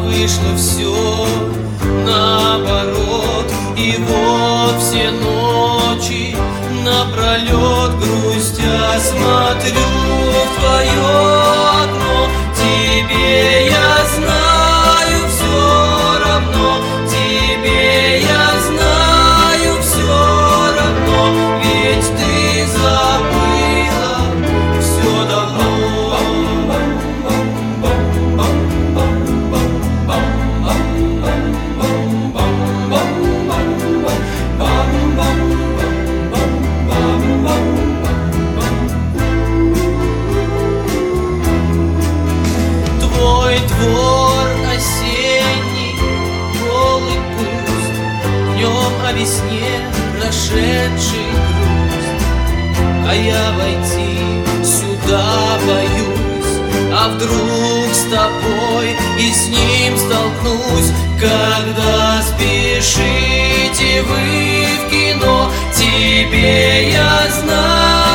вышло все наоборот. И вот все ночи напролет грустя смотрю в твое окно. Тебе я знаю все равно, тебе я знаю все равно, ведь ты забыла все давно. Двор осенний, голый пуст, в нем о весне прошедший грусть. А я войти сюда боюсь, а вдруг с тобой и с ним столкнусь, когда спешите вы в кино. Тебе я знаю